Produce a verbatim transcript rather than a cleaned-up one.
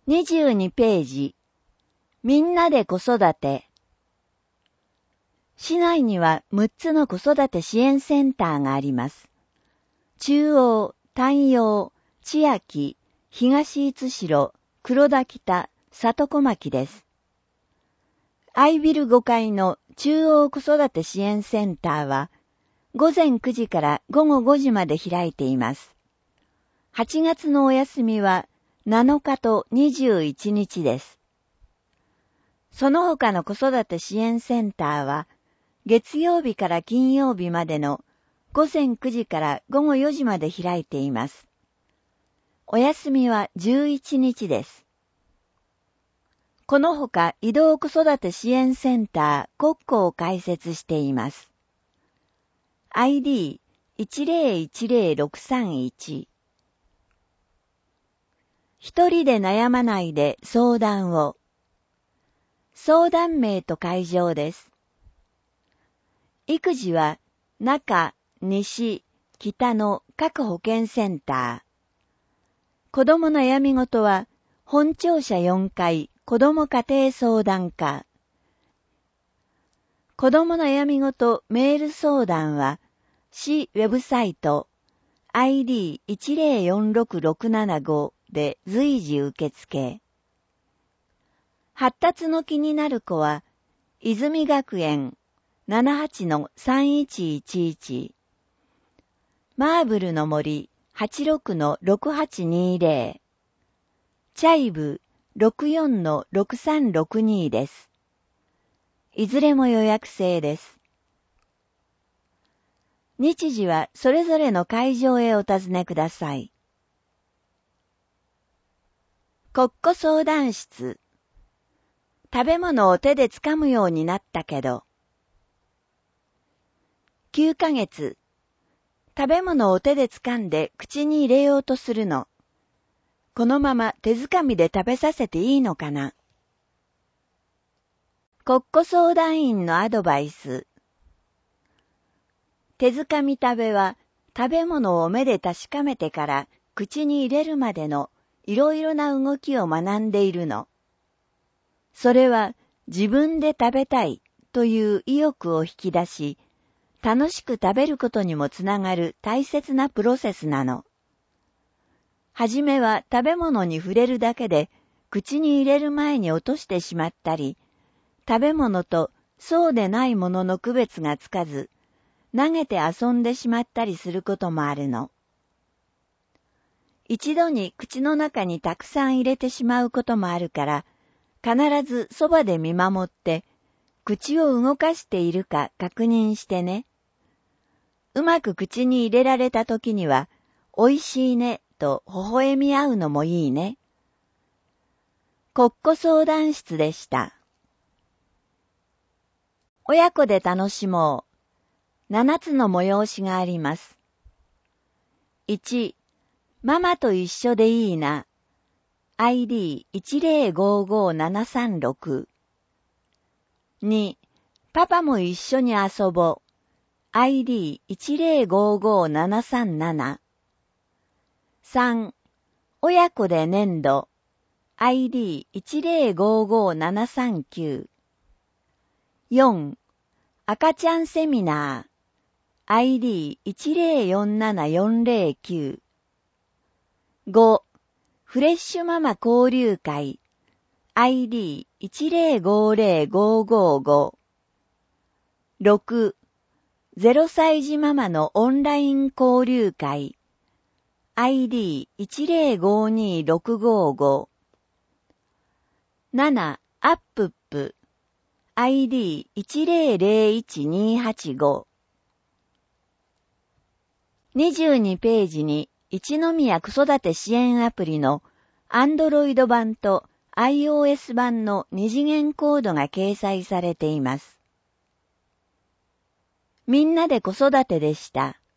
にじゅうにページ、みんなで子育て。市内にはむっつの子育て支援センターがあります。中央、丹陽、千秋、東五代、黒田北、里小牧です。アイビルごかいの中央子育て支援センターは、ごぜんくじからごごごじまで開いています。はちがつのお休みはなのかとにじゅういちにちです。その他の子育て支援センターは、月曜日から金曜日までのごぜんくじからごごよじまで開いています。お休みはじゅういちにちです。このほか移動子育て支援センター国庫を開設しています。アイディーいちぜろいちぜろろくさんいち 一人で悩まないで相談を。相談名と会場です。育児は中、西、北の各保健センター。子供悩み事は本庁舎よんかい子供家庭相談課。子供悩み事メール相談は市ウェブサイト アイディーいちぜろよんろくろくななご で随時受付。発達の気になる子は泉学園 ななはちのさんいちいちいち マーブルの森 はちろくのろくはちにぜろ チャイブ ろくよんのろくさんろくに です。いずれも予約制です。日時はそれぞれの会場へお尋ねください。国庫相談室。食べ物を手で掴むようになったけど。きゅうかげつ。食べ物を手で掴んで口に入れようとするの。このまま手づかみで食べさせていいのかな。国庫相談員のアドバイス。手づかみ食べは食べ物を目で確かめてから口に入れるまでのいろいろな動きを学んでいるの。それは自分で食べたいという意欲を引き出し、楽しく食べることにもつながる大切なプロセスなの。はじめは食べ物に触れるだけで口に入れる前に落としてしまったり、食べ物とそうでないものの区別がつかず、投げて遊んでしまったりすることもあるの。一度に口の中にたくさん入れてしまうこともあるから、必ずそばで見守って、口を動かしているか確認してね。うまく口に入れられたときには、おいしいねと微笑み合うのもいいね。国庫相談室でした。親子で楽しもう。ななつの催しがあります。いち、ママと一緒でいいな。アイディーいちぜろごごななさんろく。に、パパも一緒に遊ぼう。アイディーいちぜろごごななさんなな。さん、親子で粘土。アイディーいちぜろごごななさんきゅう。よん、赤ちゃんセミナー。アイディーいちぜろよんななよんぜろきゅう。ご、フレッシュママ交流会。アイディーいちぜろごぜろごごご。ろく、ゼロさい児ママのオンライン交流会。アイディーいちぜろごにろくごご。なな、アップップ。アイディーいちぜろぜろいちにはちご。にじゅうにページに一宮子育て支援アプリの Android 版と iOS 版の二次元コードが掲載されています。みんなで子育てでした。